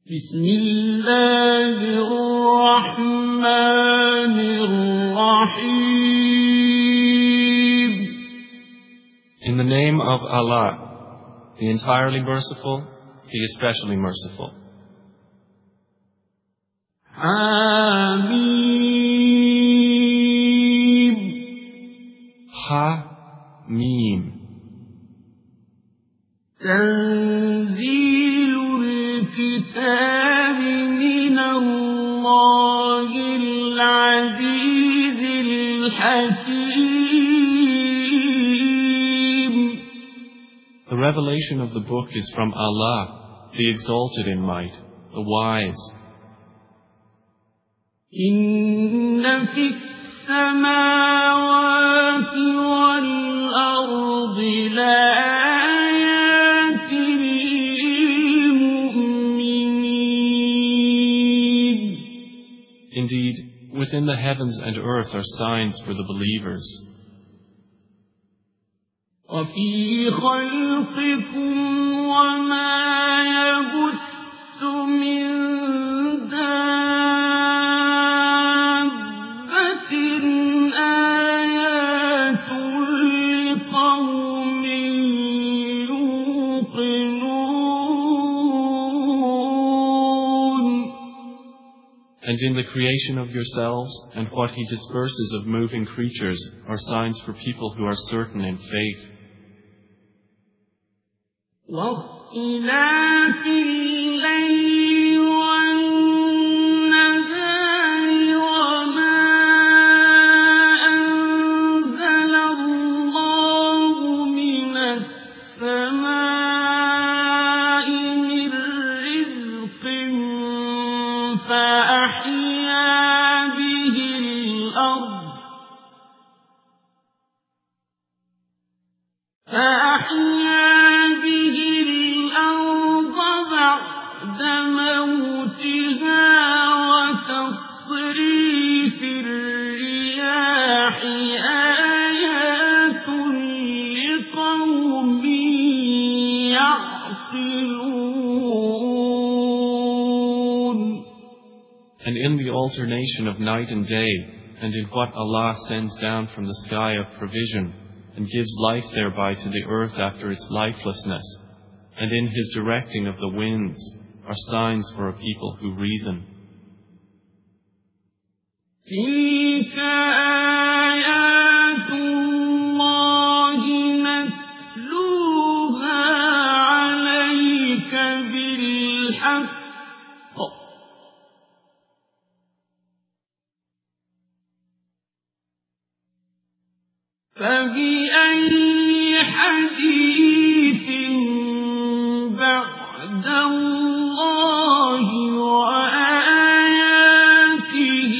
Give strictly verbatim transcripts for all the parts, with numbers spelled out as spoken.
بسم الله الرحمن الرحيم. In the name of Allah, the entirely merciful, the especially merciful. Hamim. Ha-Mim. تنزيل الكتاب من الله العزيز الحكيم. The revelation of the book is from Allah, the exalted in might, the wise. إن في السماوات والأرض لآيات للمؤمنين. Indeed, within the heavens and earth are signs for the believers. وفي خلقكم وما يبث من دابة آيات لقوم يوقنون. And in the creation of yourselves and what He disperses of moving creatures are signs for people who are certain in faith. واختلاف الليل والنهار وما أنزل الله من السماء من رزق فأحيا به الأرض فأحيا به الأرض بعد موتها وتصريف الرياح آيات لقوم يعقلون. And in the alternation of night and day, and in what Allah sends down from the sky of provision, and gives life thereby to the earth after its lifelessness, and in His directing of the winds, are signs for a people who reason. تلك آيات الله نتلوها عليك بالحق فبأي حديث بعد الله وآياته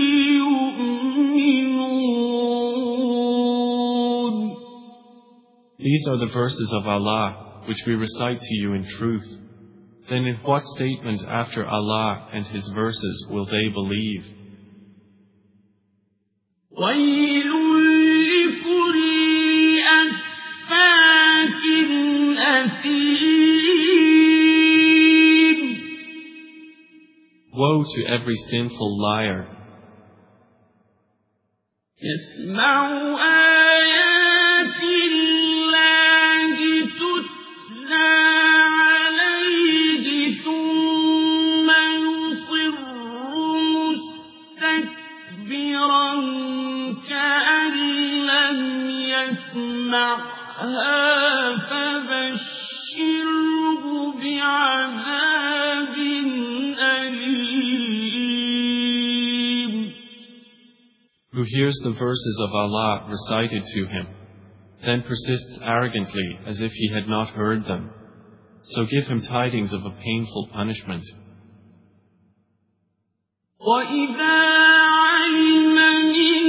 يؤمنون. These are the verses of Allah which we recite to you in truth. Then in what statement after Allah and His verses will they believe? ويل لكل أفاك أثيم. Woe to every sinful liar يسمع آيات الله تتلى عليه ثم يصر مستكبرا كأن لم يسمعها فبشره بعذاب أليم. who hears the verses of Allah recited to him, then persists arrogantly as if he had not heard them. So give him tidings of a painful punishment. وَإِذَا عَلِمَ مِنْ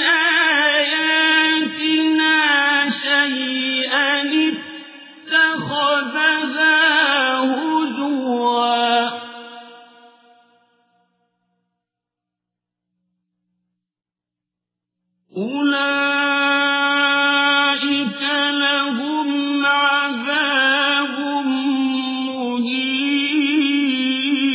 آيَاتِنَا شَيْئًا اتَّخَذَهَا هُزُوًا. أُولَئِكَ لَهُمْ عَذَابٌ مُهِينٌ.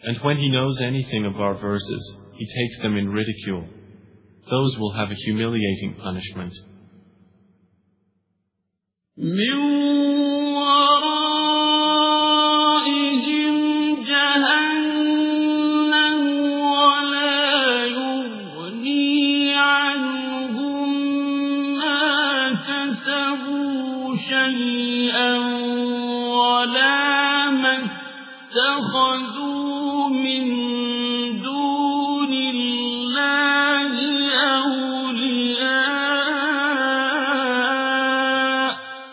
And when he knows anything of our verses, he takes them in ridicule. Those will have a humiliating punishment. شيئا ولا ما اتخذوا من دون الله أولياء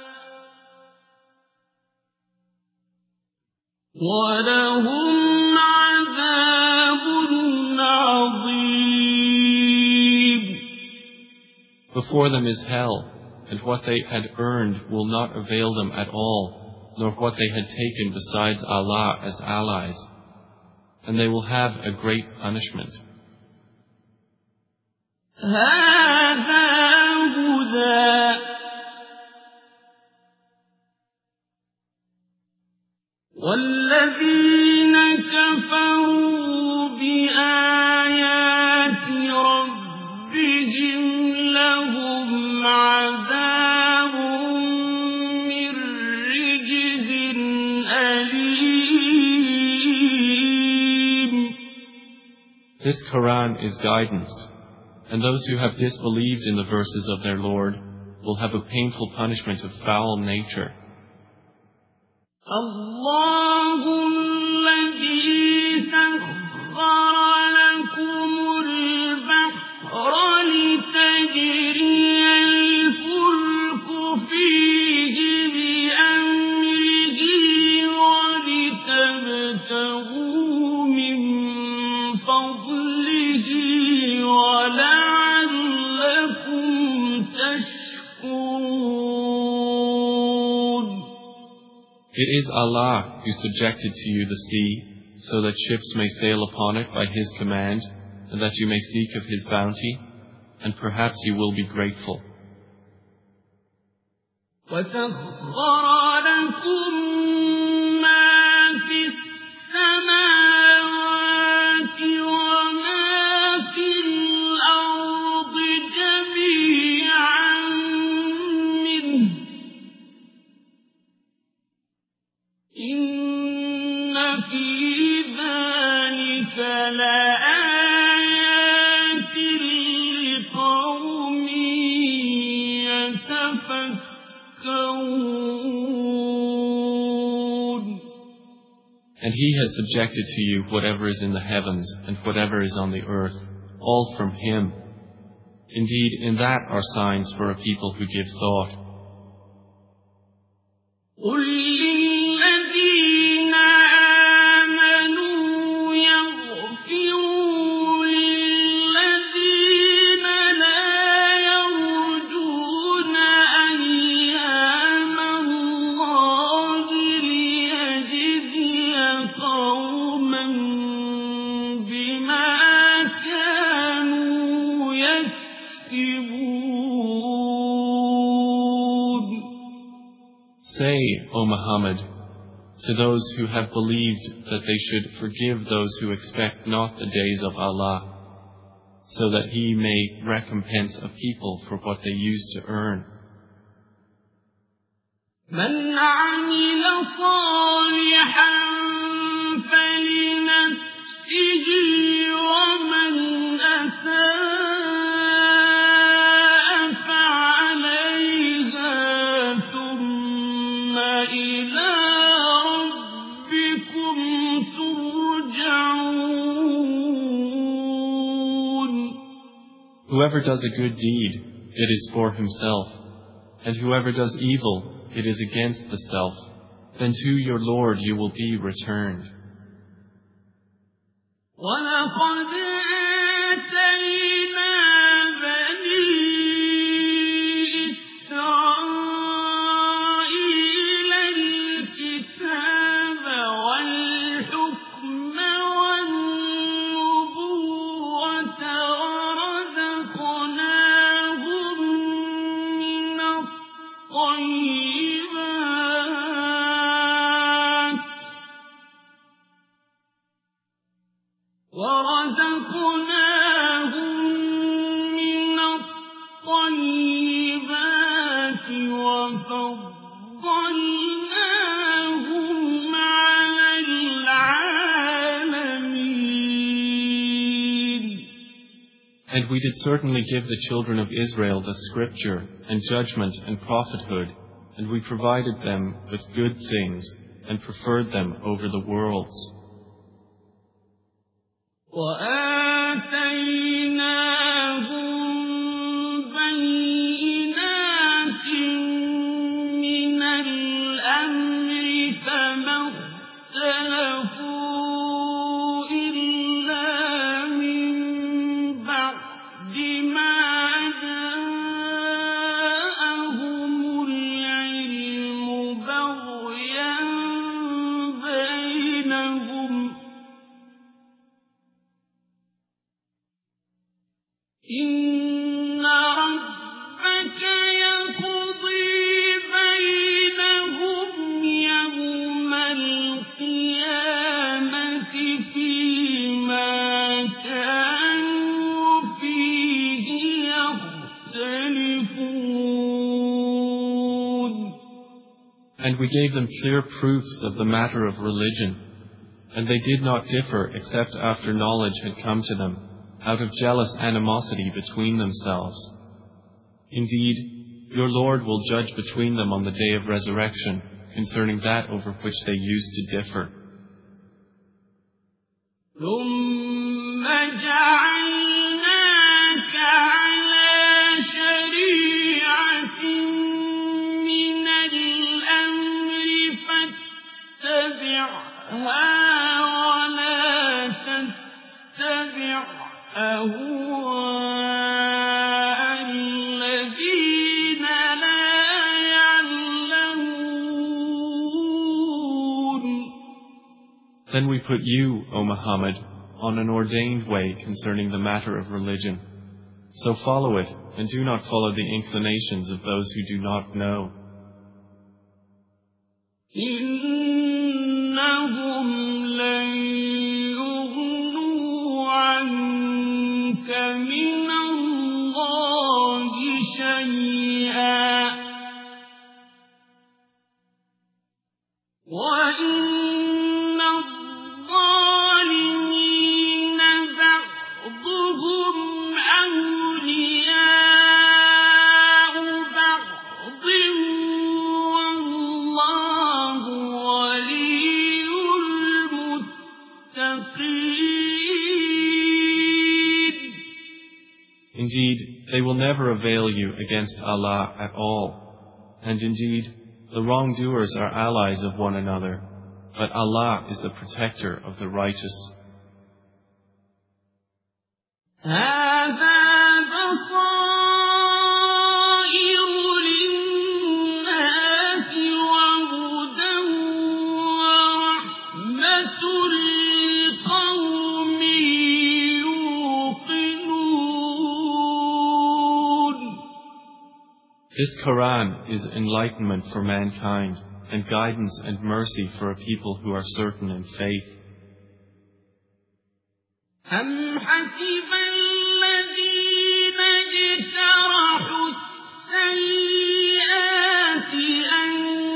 ولهم عذاب عظيم. Before them is hell, and what they had earned will not avail them at all, nor what they had taken besides Allah as allies, and they will have a great punishment. هذا هدى والذين كفروا بآيات ربهم لهم عذاب من رجز أليم. This Quran is guidance, and those who have disbelieved in the verses of their Lord will have a painful punishment of foul nature. الله الذي سخر لكم البحر لتجري الفلك فيه بأمره ولتبتغوا من فضله ولعلكم تشكرون. It is Allah who subjected to you the sea, so that ships may sail upon it by His command, and that you may seek of His bounty, and perhaps you will be grateful. وَسَخَّرَ لَكُم مَّا فِي السَّمَاوَاتِ وَمَا فِي الْأَرْضِ جَمِيعًا مِّنْهُ إِنَّ فِي ذَلِكَ لَآيَاتٍ لِقَوْمٍ يَتَفَكَّرُونَ. And He has subjected to you whatever is in the heavens and whatever is on the earth, all from Him. Indeed, in that are signs for a people who give thought. قُل لِّلَّذِينَ آمَنُوا يَغْفِرُوا لِلَّذِينَ لَا يَرْجُونَ أَيَّامَ اللَّهِ لِيَجْزِيَ قَوْمًا بِمَا كَانُوا يَكْسِبُونَ. Say, O Muhammad, to those who have believed that they should forgive those who expect not the days of Allah, so that He may recompense a people for what they used to earn. مَنْ عَمِلَ صَالِحًا فَلِنَفْسِهِ وَمَنْ أَسَاءَ فَعَلَيْهَا ثُمَّ إِلَىٰ رَبِّكُمْ تُرْجَعُونَ. Whoever does a good deed, it is for himself, and whoever does evil, it is against the self. Then to your Lord you will be returned. وَلَقَدْ آتَيْنَا بَنِي إِسْرَائِيلَ الْكِتَابَ وَالْحُكْمَ وَالنُّبُوَّةَ وَرَزَقْنَاهُم مِّنَ الطَّيِّبَاتِ وَرَزَقْنَاهُم مِّنَ الطَّيِّبَاتِ وَفَضَّلْنَاهُمْ عَلَى الْعَالَمِينَ. And we did certainly give the children of Israel the scripture and judgment and prophethood, and we provided them with good things and preferred them over the worlds. وَآتَيْنَاهُم بَيِّنَاتٍ مِّنَ الْأَمْرِ فَمَا اخْتَلَفُوا إِلَّا مِن بَعْدِ مَا جَاءَهُمُ الْعِلْمُ بَغْيًا بَيْنَهُمْ ۚ إِنَّ رَبَّكَ يَقْضِي بَيْنَهُمْ يَوْمَ الْقِيَامَةِ فِيمَا كَانُوا فِيهِ يَخْتَلِفُونَ. And we gave them clear proofs of the matter of religion, and they did not differ except after knowledge had come to them, out of jealous animosity between themselves. Indeed, your Lord will judge between them on the day of resurrection concerning that over which they used to differ. ثُمَّ جَعَلْنَاكَ عَلَىٰ شَرِيعَةٍ مِّنَ الْأَمْرِ فَاتَّبِعْهَا وَلَا تَتَّبِعْ أَهْوَاءَ الَّذِينَ لَا يَعْلَمُونَ. Then we put you, O Muhammad, on an ordained way concerning the matter of religion. So follow it, and do not follow the inclinations of those who do not know. إِنَّهُمْ لَن يُغْنُوا عَنكَ مِنَ اللَّهِ شَيْئًا وَإِنَّ الظَّالِمِينَ بَعْضُهُمْ أَوْلِيَاءُ بَعْضٍ وَاللَّهُ وَلِيُّ الْمُتَّقِينَ. Indeed, they will never avail you against Allah at all. And indeed, the wrongdoers are allies of one another, but Allah is the protector of the righteous. هَٰذَا بَصَائِرُ لِلنَّاسِ وَهُدًى وَرَحْمَةٌ لِّقَوْمٍ يُوقِنُونَ. This Quran is enlightenment for mankind, and guidance and mercy for a people who are certain in faith. أَمْ حَسِبَ الَّذِينَ اجْتَرَحُوا السَّيِّئَاتِ أَن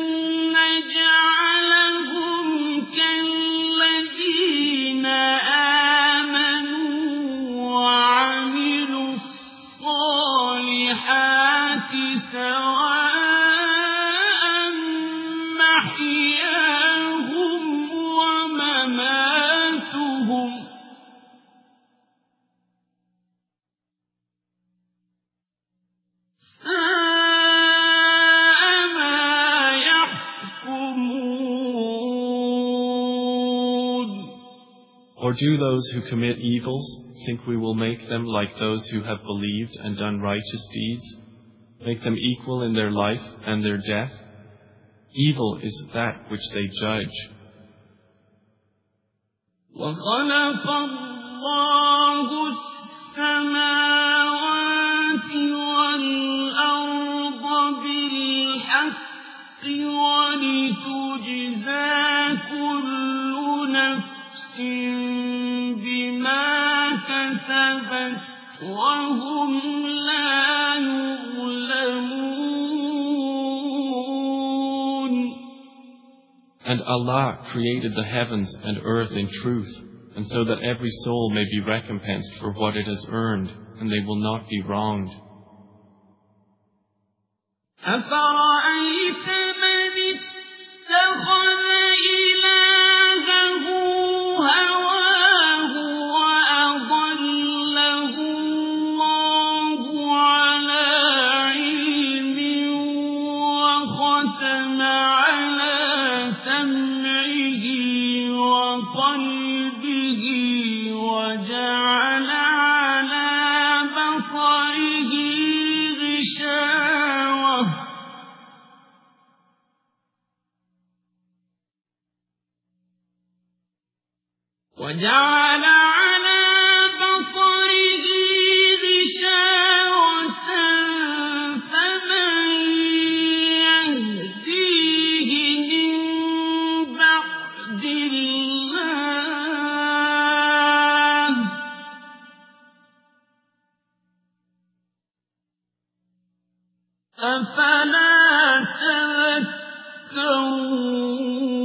نَّجْعَلَهُمْ كَالَّذِينَ آمَنُوا وَعَمِلُوا الصَّالِحَاتِ سَوَاءً مَّحْيَاهُمْ وَمَمَاتُهُمْ ۚ سَاءَ مَا يَحْكُمُونَ. Or do those who commit evils think we will make them like those who have believed and done righteous deeds, make them equal in their life and their death? Evil is that which they judge. وَخَلَقَ اللَّهُ السَّمَاوَاتِ وَالْأَرْضَ بِالْحَقِّ وَلِتُجْزَىٰ كُلُّ نَفْسٍ بِمَا وهم لا يظلمون. And Allah created the heavens and earth in truth, and so that every soul may be recompensed for what it has earned, and they will not be wronged. أفرأيت من اتخذ إلهه هواه وأضله الله على علم وختم على سمعه وقلبه وجعل على بصره غشاوة وجعل على بصره غشاوة فمن يهديه من بعد الله أفلا تذكرون.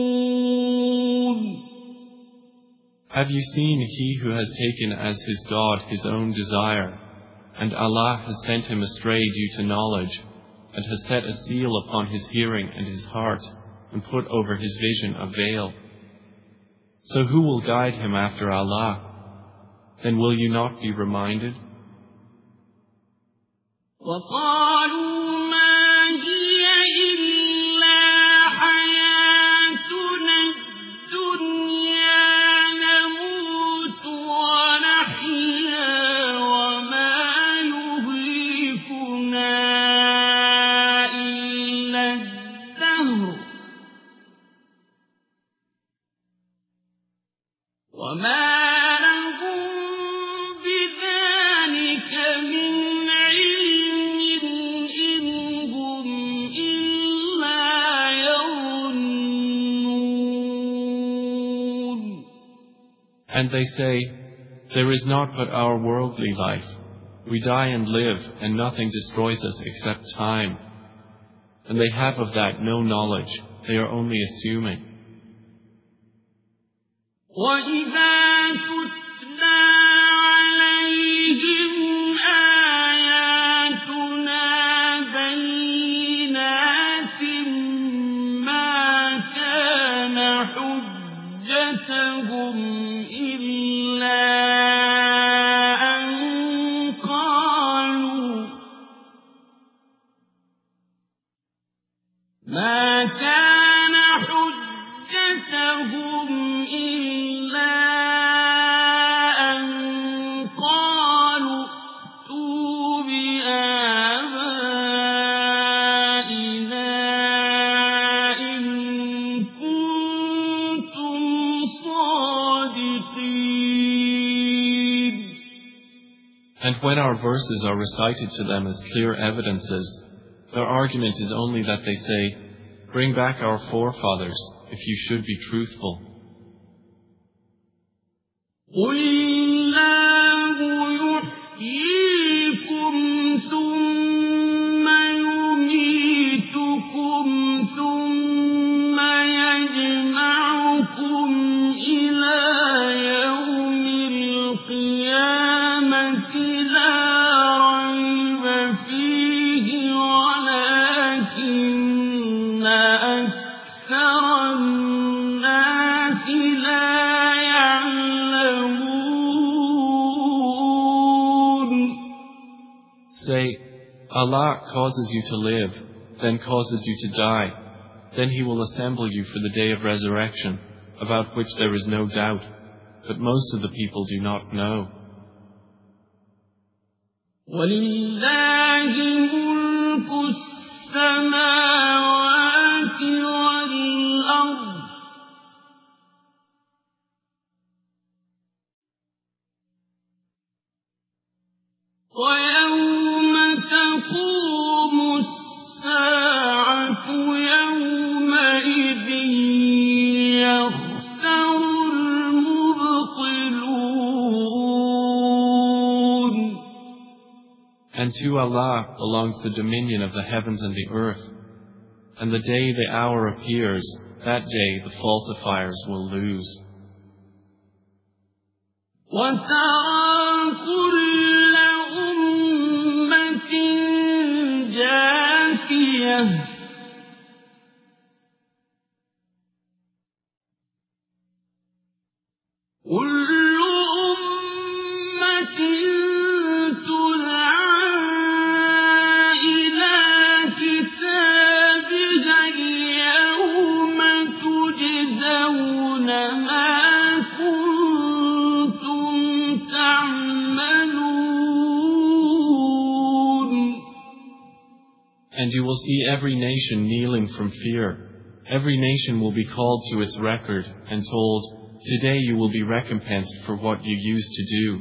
Have you seen he who has taken as his God his own desire, and Allah has sent him astray due to knowledge, and has set a seal upon his hearing and his heart, and put over his vision a veil? So who will guide him after Allah? Then will you not be reminded? وقالوا ما هي إلا حياتنا الدنيا نموت ونحيا وما يهلكنا إلا الدهر وما لهم بذلك من And they say, there is not but our worldly life. We die and live, and nothing destroys us except time. And they have of that no knowledge. They are only assuming. وَإِذَا تُتْلَى عَلَيْهِمْ آيَاتُنَا بَيِّنَاتٍ مَا كَانَ حُجَّتَهُمْ إِلَّا أَن قَالُوا مَا كَانَ حُجَّتَهُمْ إِلَّا أَن قَالُوا ائْتُوا بِآبَائِنَا إِن كُنتُمْ صَادِقِينَ. And when our verses are recited to them as clear evidences, their argument is only that they say, bring back our forefathers, if you should be truthful. قُلِ اللَّهُ يُحْيِيكُمْ ثُمَّ يُمِيتُكُمْ ثُمَّ يَجْمَعُكُمْ إِلَى يَوْمِ الْقِيَامَةِ لَا رَيْبَ فِيهِ وَلَكِنَّ أَكْثَرَ النَّاسِ لَا يَعْلَمُونَ. Say, Allah causes you to live, then causes you to die. Then He will assemble you for the day of resurrection, about which there is no doubt, but most of the people do not know. وَلِلَّهِ مُلْكُ السَّمَاوَاتِ وَالْأَرْضِ وَيَوْمَ تَقُومُ السَّاعَةُ يَوْمَئِذٍ يَخْسَرُ الْمُبْطِلُونَ. And to Allah belongs the dominion of the heavens and the earth. And the day the hour appears, that day the falsifiers will lose. وَتَرَى كُلَّ أُمَّةٍ جَاثِيَةً كُلُّ أُمَّةٍ تُدْعَىٰ إِلَىٰ كِتَابِهَا الْيَوْمَ تُجْزَوْنَ مَا كُنتُمْ تَعْمَلُونَ. And you will see every nation kneeling from fear. Every nation will be called to its record and told, "Today you will be recompensed for what you used to do."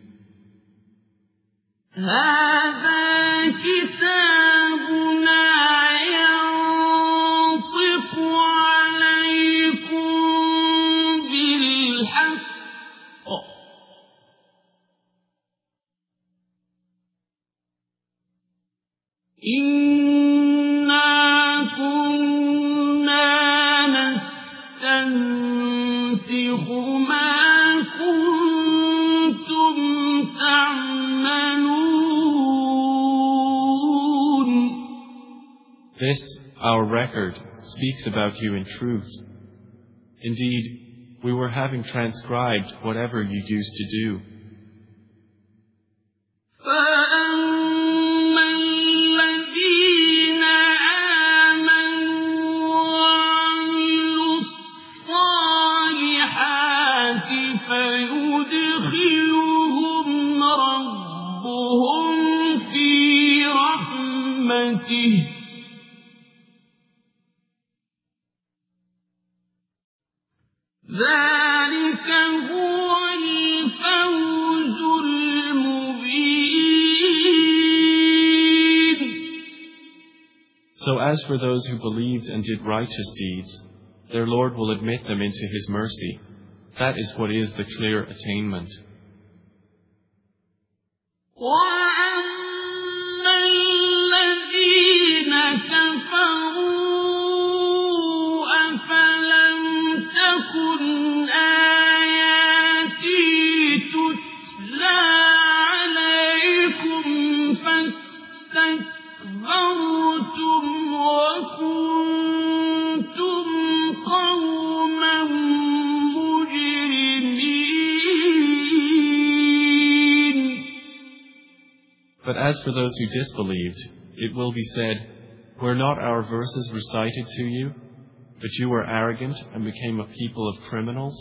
هَٰذَا كِتَابُنَا يَنطِقُ عَلَيْكُم بِالْحَقِّ إِنَّا كُنَّا نَسْتَنسِخُ مَا كُنتُمْ تَعْمَلُونَ. This, our record, speaks about you in truth. Indeed, we were having transcribed whatever you used to do. فَأَمَّا الَّذِينَ آمَنُوا وَعَمِلُوا الصَّالِحَاتِ فَيُدْخِلُهُمْ رَبُّهُمْ فِي رَحْمَتِهِ ذَلِكَ هُوَ الْفَوْزُ الْمُبِينُ. So as for those who believed and did righteous deeds, their Lord will admit them into His mercy. That is what is the clear attainment. وَأَمَّا الَّذِينَ كَفَرُوا أَفَلَمْ تَكُنْ آيَاتِي تُتْلَىٰ عَلَيْكُمْ فَاسْتَكْبَرْتُمْ وَكُنتُمْ قَوْمًا مُجْرِمِينَ. But as for those who disbelieved, it will be said, "Were not our verses recited to you? But you were arrogant and became a people of criminals."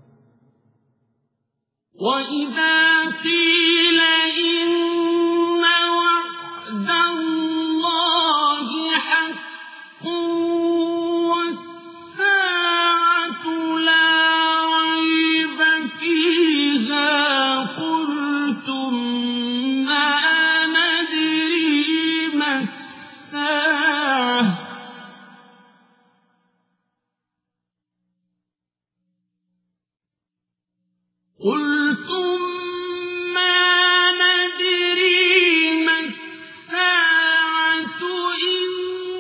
وَإِذَا قِيلَ إِنَّ وَعْدَ اللَّهِ حَقٌّ وَالسَّاعَةُ لَا رَيْبَ فِيهَا قُلْتُم مَّا نَدْرِي مَا السَّاعَةُ قُلْتُم مَّا نَدْرِي مَا السَّاعَةُ إِن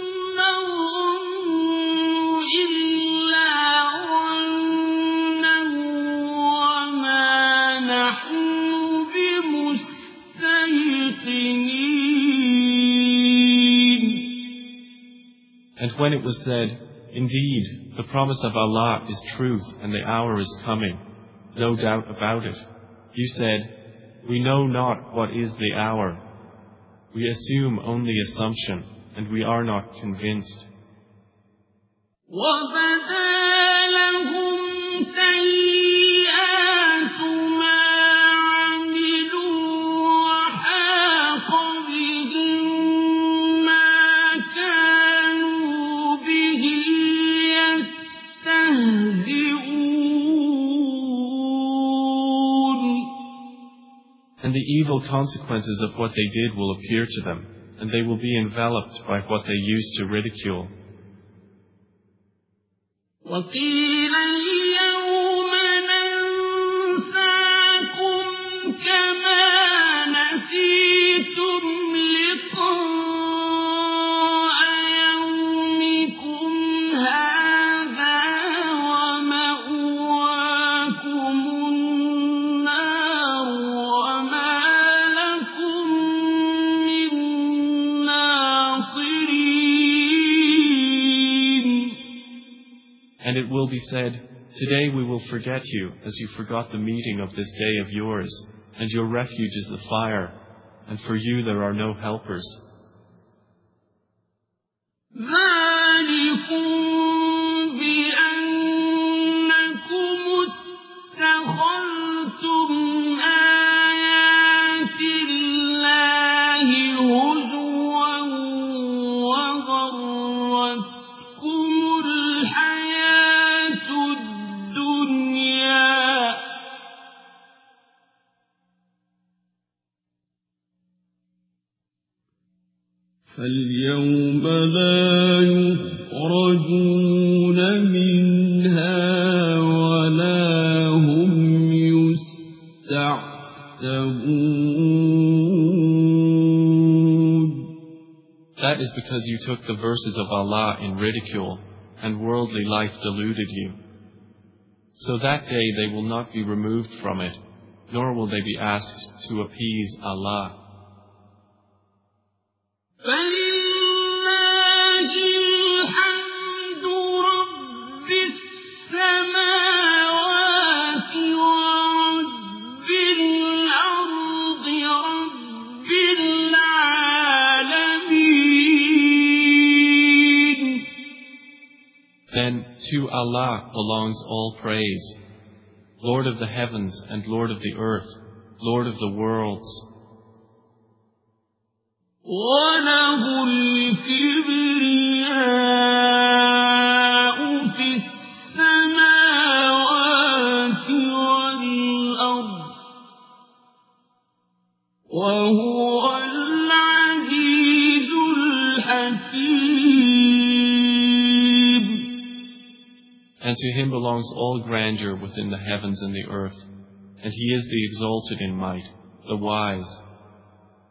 نَّظُنُّ إِلَّا ظَنًّا وَمَا نَحْنُ بِمُسْتَيْقِنِينَ. And when it was said, "Indeed, the promise of Allah is truth and the hour is coming, no doubt about it," you said, "We know not what is the hour. We assume only assumption, and we are not convinced." وَبَدَا لَهُمْ سَيِّئَاتُ مَا عَمِلُوا وَحَاقَ بِهِم مَّا كَانُوا بِهِ يَسْتَهْزِئُونَ. And the evil consequences of what they did will appear to them, and they will be enveloped by what they used to ridicule. وَقِيلَ الْيَوْمَ نَنسَاكُمْ كَمَا نَسِيتُمْ we said, "Today we will forget you as you forgot the meeting of this day of yours, and your refuge is the fire, and for you there are no helpers." فاليوم لا يخرجون منها ولا هم يستعتبون. That is because you took the verses of Allah in ridicule, and worldly life deluded you. So that day they will not be removed from it, nor will they be asked to appease Allah. فلله الحمد رب السماوات ورب الأرض رب العالمين. Then to Allah belongs all praise, Lord of the heavens and Lord of the earth, Lord of the worlds. وله الكبرياء في السماوات والأرض وهو العزيز الحكيم. And to him belongs all grandeur within the heavens and the earth, and he is the exalted in might, the wise.